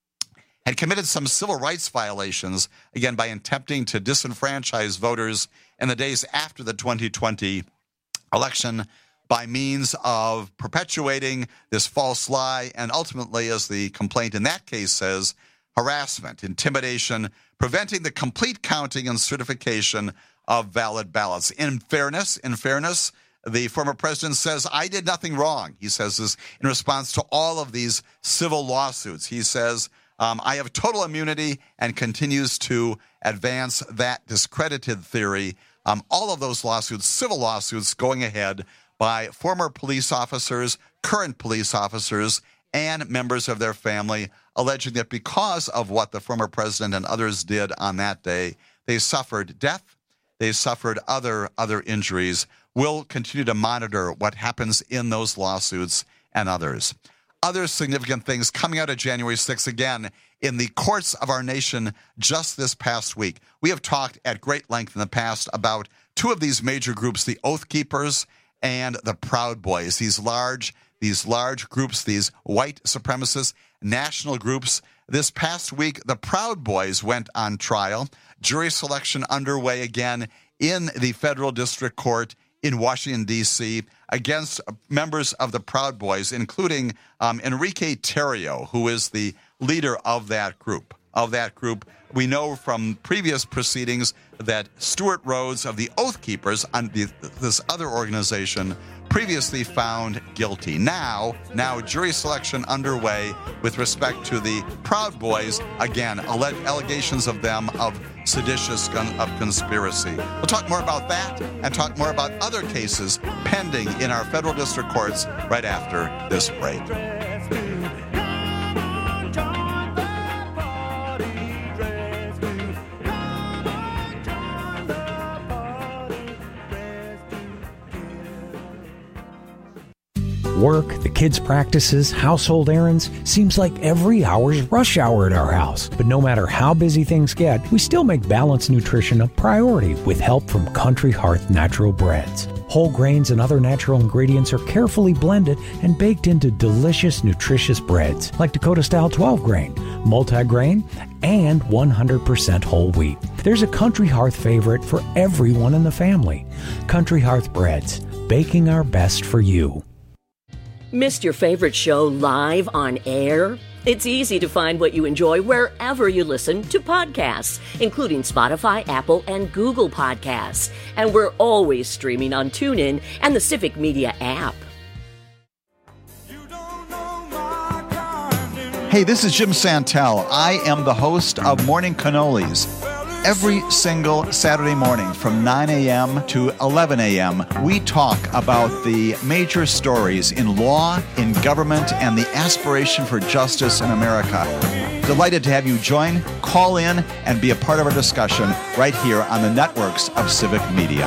had committed some civil rights violations, again, by attempting to disenfranchise voters in the days after the twenty twenty election by means of perpetuating this false lie and ultimately, as the complaint in that case says, harassment, intimidation, preventing the complete counting and certification of valid ballots. In fairness, in fairness, the former president says, I did nothing wrong. He says this in response to all of these civil lawsuits. He says, um, I have total immunity, and continues to advance that discredited theory. Um, all of those lawsuits, civil lawsuits, going ahead by former police officers, current police officers, and members of their family, alleging that because of what the former president and others did on that day, they suffered death, they suffered other other injuries. We'll continue to monitor what happens in those lawsuits and others. Other significant things coming out of January sixth, again, in the courts of our nation just this past week. We have talked at great length in the past about two of these major groups, the Oath Keepers and the Proud Boys, these large, these large groups, these white supremacist national groups. This past week, the Proud Boys went on trial. Jury selection underway again in the federal district court in Washington, D C, against members of the Proud Boys, including um, Enrique Tarrio, who is the leader of that group. Of that group, we know from previous proceedings that Stuart Rhodes of the Oath Keepers, on the, this other organization, previously found guilty. Now, now jury selection underway with respect to the Proud Boys. Again, alle- allegations of them of seditious gun- of conspiracy. We'll talk more about that and talk more about other cases pending in our federal district courts right after this break. Work, the kids' practices, household errands, seems like every hour's rush hour at our house. But no matter how busy things get, we still make balanced nutrition a priority with help from Country Hearth Natural Breads. Whole grains and other natural ingredients are carefully blended and baked into delicious, nutritious breads like Dakota-style twelve grain, multi-grain, and one hundred percent whole wheat. There's a Country Hearth favorite for everyone in the family. Country Hearth Breads, baking our best for you. Missed your favorite show live on air? It's easy to find what you enjoy wherever you listen to podcasts, including Spotify, Apple, and Google Podcasts. And we're always streaming on TuneIn and the Civic Media app. Hey, this is Jim Santel. I am the host of Morning Cannolis. Every single Saturday morning from nine a.m. to eleven a.m., we talk about the major stories in law, in government, and the aspiration for justice in America. Delighted to have you join, call in, and be a part of our discussion right here on the networks of Civic Media.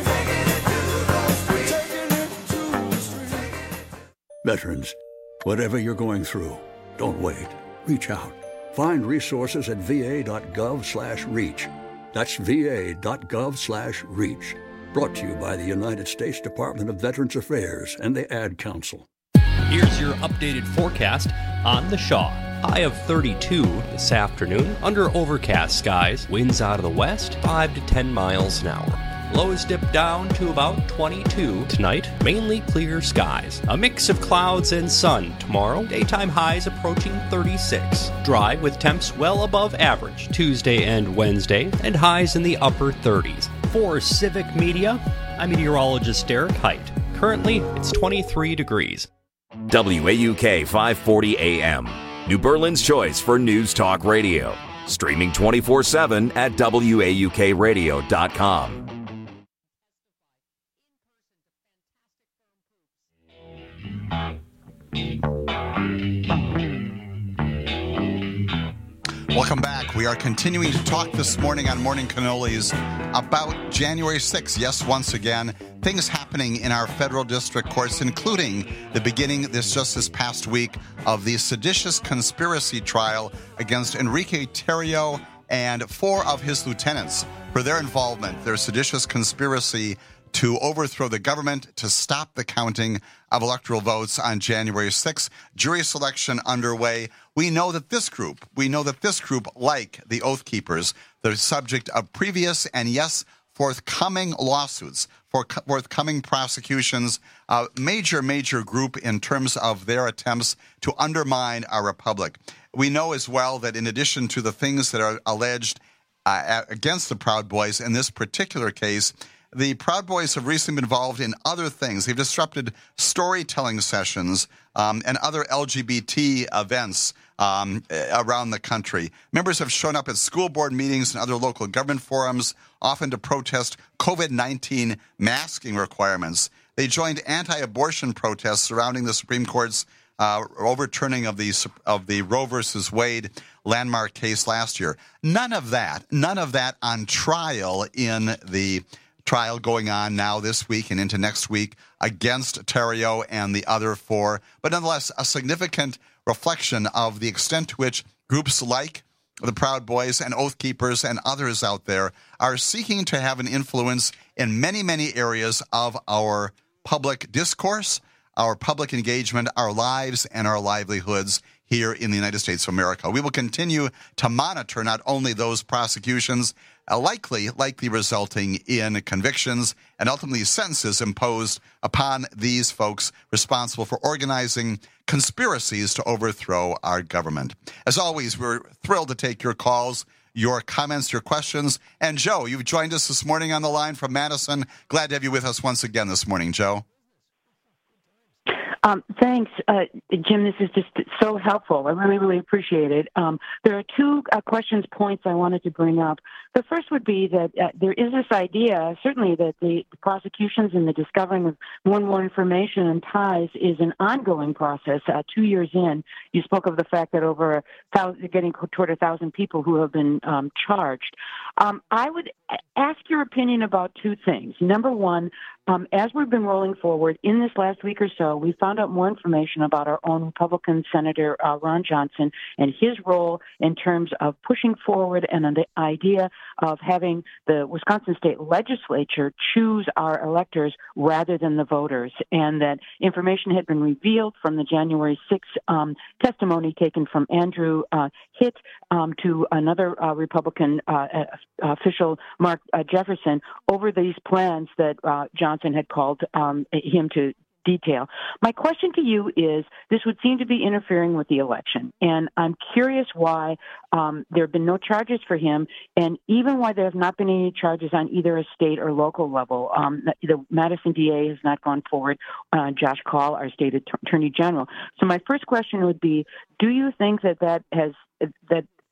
Veterans, whatever you're going through, don't wait. Reach out. Find resources at va.gov slash reach. That's va.gov slash reach. Brought to you by the United States Department of Veterans Affairs and the Ad Council. Here's your updated forecast on the Shaw. High of thirty-two this afternoon, under overcast skies, winds out of the west, five to ten miles an hour. Lows dip down to about twenty-two tonight, mainly clear skies. A mix of clouds and sun tomorrow, daytime highs approaching thirty-six. Dry with temps well above average Tuesday and Wednesday, and highs in the upper thirties. For Civic Media, I'm meteorologist Derek Height. Currently, it's twenty-three degrees. W A U K five forty A M, New Berlin's choice for news talk radio. Streaming twenty-four seven at W A U K radio dot com. Welcome back. We are continuing to talk this morning on Morning Cannolis about January sixth. Yes, once again, things happening in our federal district courts, including the beginning this just this past week of the seditious conspiracy trial against Enrique Tarrio and four of his lieutenants for their involvement, their seditious conspiracy to overthrow the government, to stop the counting of electoral votes on January sixth. Jury selection underway. We know that this group, we know that this group, like the Oath Keepers, the subject of previous and, yes, forthcoming lawsuits, for forthcoming prosecutions, a major, major group in terms of their attempts to undermine our republic. We know as well that in addition to the things that are alleged uh, against the Proud Boys in this particular case, the Proud Boys have recently been involved in other things. They've disrupted storytelling sessions um, and other L G B T events um, around the country. Members have shown up at school board meetings and other local government forums, often to protest COVID nineteen masking requirements. They joined anti-abortion protests surrounding the Supreme Court's uh, overturning of the of the Roe versus Wade landmark case last year. None of that, none of that on trial in the trial going on now this week and into next week against Tarrio and the other four, but nonetheless a significant reflection of the extent to which groups like the Proud Boys and Oath Keepers and others out there are seeking to have an influence in many, many areas of our public discourse, our public engagement, our lives, and our livelihoods here in the United States of America. We will continue to monitor not only those prosecutions, uh, likely, likely resulting in convictions and ultimately sentences imposed upon these folks responsible for organizing conspiracies to overthrow our government. As always, we're thrilled to take your calls, your comments, your questions. And Joe, you've joined us this morning on the line from Madison. Glad to have you with us once again this morning, Joe. Um, thanks, uh, Jim. This is just so helpful. I really, really appreciate it. Um, there are two uh, questions, points I wanted to bring up. The first would be that uh, there is this idea, certainly, that the, the prosecutions and the discovering of more and more information and ties is an ongoing process. Uh, two years in, you spoke of the fact that over a thousand, getting toward a thousand people who have been um, charged. Um, I would ask your opinion about two things. Number one, um, as we've been rolling forward in this last week or so, we found out more information about our own Republican Senator uh, Ron Johnson and his role in terms of pushing forward and the idea of having the Wisconsin State Legislature choose our electors rather than the voters, and that information had been revealed from the January sixth um, testimony taken from Andrew uh, Hitt um, to another uh, Republican uh, official, Mark uh, Jefferson, over these plans that uh, Johnson had called um, him to detail. My question to you is, this would seem to be interfering with the election, and I'm curious why um, there have been no charges for him, and even why there have not been any charges on either a state or local level. Um, the Madison D A has not gone forward, uh, Josh Kaul, our state Attorney General. So my first question would be, do you think that that has that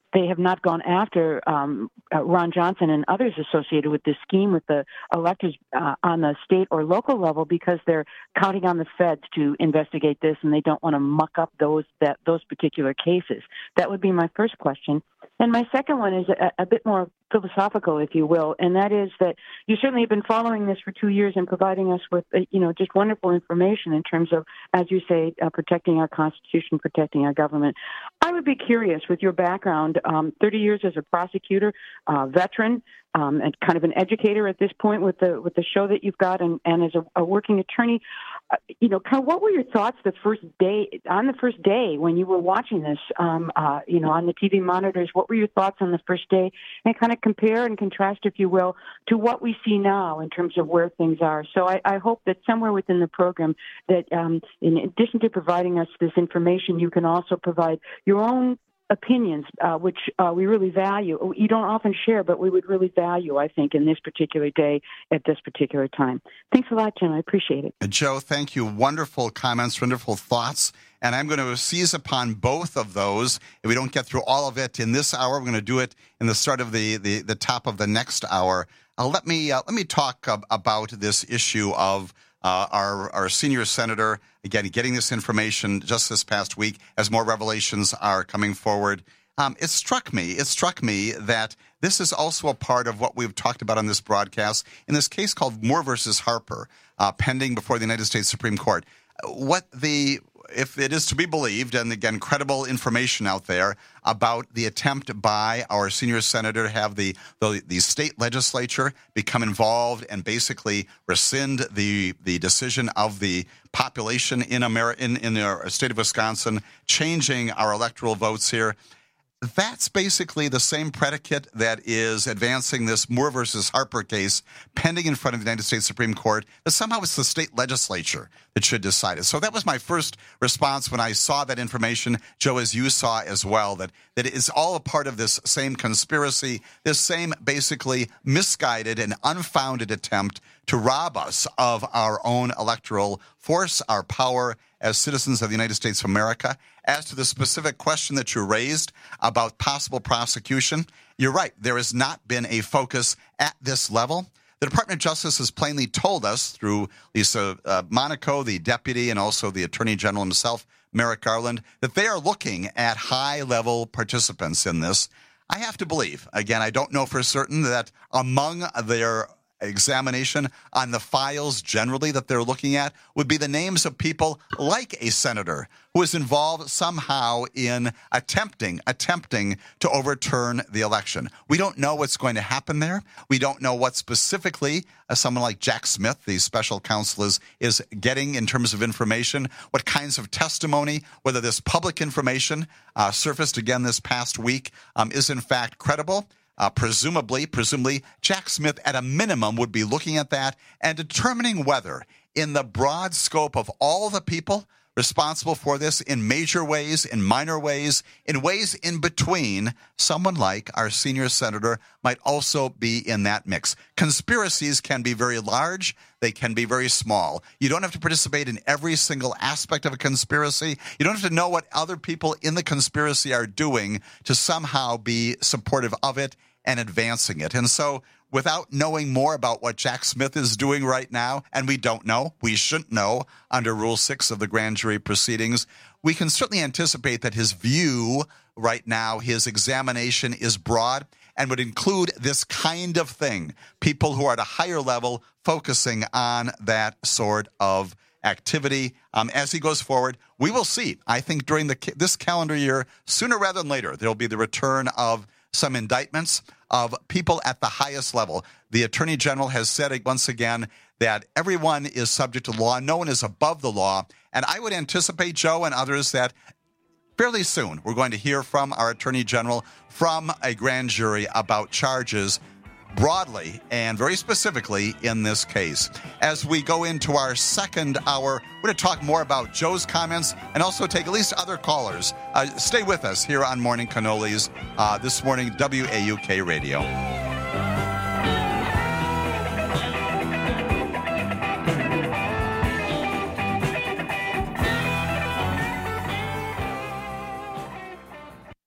they have not gone after um, uh, Ron Johnson and others associated with this scheme with the electors uh, on the state or local level because they're counting on the feds to investigate this and they don't want to muck up those that those particular cases. That would be my first question. And my second one is a, a bit more philosophical, if you will, and that is that you certainly have been following this for two years and providing us with, uh, you know, just wonderful information in terms of, as you say, uh, protecting our Constitution, protecting our government. I would be curious, with your background, um, thirty years as a prosecutor, uh, veteran, um, and kind of an educator at this point with the with the show that you've got, and, and as a, a working attorney, uh, you know, kind of what were your thoughts the first day on the first day when you were watching this, um, uh, you know, on the T V monitors? What were your thoughts on the first day, and kind of compare and contrast, if you will, to what we see now in terms of where things are? So I, I hope that somewhere within the program that, um, in addition to providing us this information, you can also provide your own opinions, uh, which uh, we really value. You don't often share, but we would really value, I think, in this particular day at this particular time. Thanks a lot, Jim. I appreciate it. Joe, thank you. Wonderful comments, wonderful thoughts. And I'm going to seize upon both of those. If we don't get through all of it in this hour, we're going to do it in the start of the, the, the top of the next hour. Uh, let me uh, let me talk uh, about this issue of uh, our, our senior senator, again, getting this information just this past week as more revelations are coming forward. Um, it struck me, it struck me that this is also a part of what we've talked about on this broadcast in this case called Moore versus Harper, uh, pending before the United States Supreme Court. What the If it is to be believed, and again, credible information out there about the attempt by our senior senator to have the, the, the state legislature become involved and basically rescind the the decision of the population in America, in, in the state of Wisconsin, changing our electoral votes here. That's basically the same predicate that is advancing this Moore versus Harper case pending in front of the United States Supreme Court, that somehow it's the state legislature that should decide it. So that was my first response when I saw that information, Joe, as you saw as well, that, that it is all a part of this same conspiracy, this same basically misguided and unfounded attempt to rob us of our own electoral force, our power as citizens of the United States of America. As to the specific question that you raised about possible prosecution, you're right. There has not been a focus at this level. The Department of Justice has plainly told us through Lisa uh, Monaco, the deputy, and also the Attorney General himself, Merrick Garland, that they are looking at high-level participants in this. I have to believe, again, I don't know for certain, that among their examination on the files generally that they're looking at would be the names of people like a senator who is involved somehow in attempting attempting to overturn the election. We don't know what's going to happen there. We don't know what specifically uh, someone like Jack Smith, the special counsel, is, is getting in terms of information, what kinds of testimony, whether this public information uh, surfaced again this past week um, is in fact credible. Uh, presumably, presumably, Jack Smith at a minimum would be looking at that and determining whether, in the broad scope of all the people responsible for this, in major ways, in minor ways, in ways in between, someone like our senior senator might also be in that mix. Conspiracies can be very large. They can be very small. You don't have to participate in every single aspect of a conspiracy. You don't have to know what other people in the conspiracy are doing to somehow be supportive of it and advancing it. And so without knowing more about what Jack Smith is doing right now, and we don't know, we shouldn't know under Rule six of the grand jury proceedings, we can certainly anticipate that his view right now, his examination is broad and would include this kind of thing, people who are at a higher level focusing on that sort of activity. Um, as he goes forward, we will see, I think during the this calendar year, sooner rather than later, there will be the return of some indictments of people at the highest level. The Attorney General has said once again that everyone is subject to law. No one is above the law. And I would anticipate, Joe and others, that fairly soon we're going to hear from our Attorney General, from a grand jury, about charges broadly and very specifically in this case. As we go into our second hour, we're going to talk more about Joe's comments and also take at least other callers. Uh, stay with us here on Morning Cannolis uh, this morning, W A U K Radio.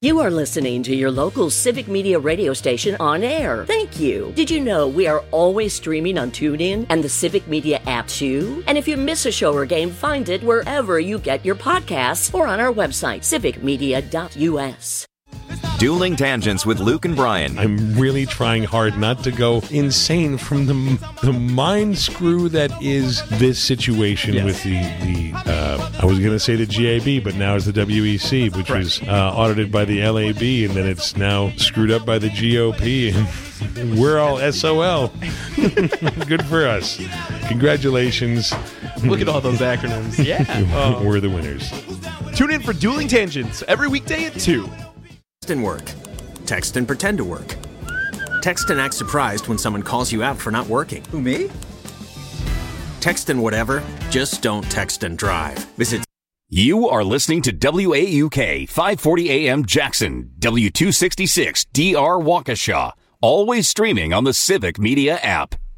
You are listening to your local Civic Media radio station on air. Thank you. Did you know we are always streaming on TuneIn and the Civic Media app too? And if you miss a show or game, find it wherever you get your podcasts or on our website, civic media dot u s. Dueling Tangents with Luke and Brian. I'm really trying hard not to go insane from the the mind screw that is this situation yes. with the, the uh, I was going to say the G A B, but now it's the W E C, which right. was uh, audited by the L A B, and then it's now screwed up by the G O P, and we're all S O L. Good for us. Congratulations. Look at all those acronyms. Yeah. Oh. We're the winners. Tune in for Dueling Tangents every weekday at two. Text and work. Text and pretend to work. Text and act surprised when someone calls you out for not working. Who, me? Text and whatever, just don't text and drive. Visit. You are listening to W A U K five forty A M Jackson, W two sixty-six D R Waukesha, always streaming on the Civic Media app.